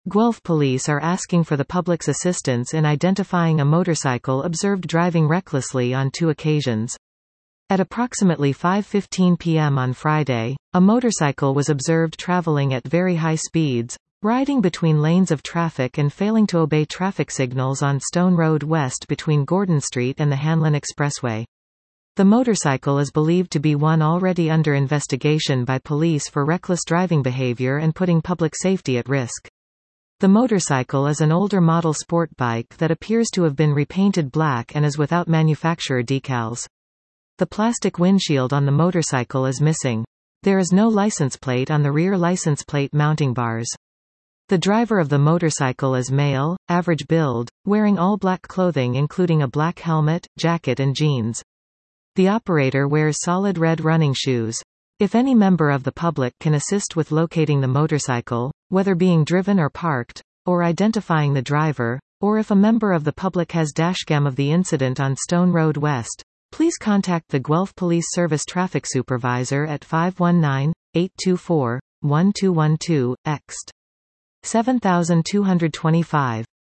Guelph police are asking for the public's assistance in identifying a motorcycle observed driving recklessly on 2 occasions. At approximately 5:15 p.m. on Friday, a motorcycle was observed traveling at very high speeds, riding between lanes of traffic and failing to obey traffic signals on Stone Road West between Gordon Street and the Hanlon Expressway. The motorcycle is believed to be one already under investigation by police for reckless driving behavior and putting public safety at risk. The motorcycle is an older model sport bike that appears to have been repainted black and is without manufacturer decals. The plastic windshield on the motorcycle is missing. There is no license plate on the rear license plate mounting bars. The driver of the motorcycle is male, average build, wearing all black clothing including a black helmet, jacket and jeans. The operator wears solid red running shoes. If any member of the public can assist with locating the motorcycle, whether being driven or parked, or identifying the driver, or if a member of the public has dashcam of the incident on Stone Road West, please contact the Guelph Police Service Traffic Supervisor at 519-824-1212, ext. 7225.